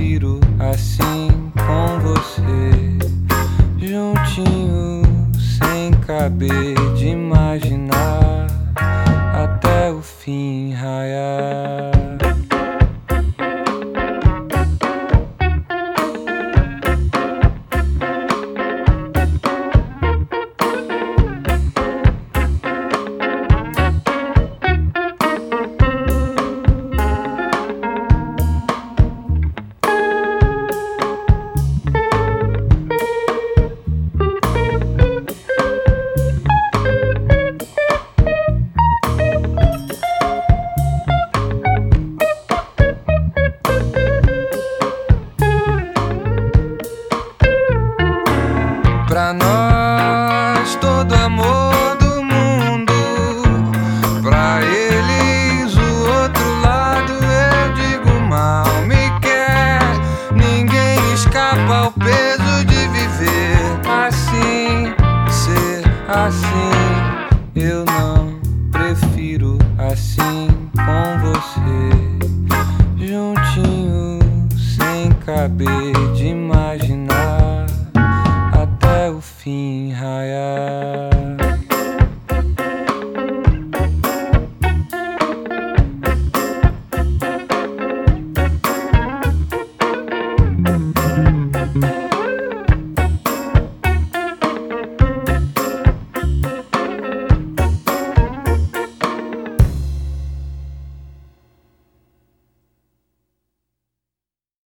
prefiro assim com você, juntinho, sem caber de imaginar até o fim raiar. Pra nós, todo amor do mundo. Pra eles, o outro lado. Eu digo mal me quer. Ninguém escapa ao peso de viver assim, ser assim. Eu não prefiro assim com você, juntinho, sem caber de imaginar até o fim raiar.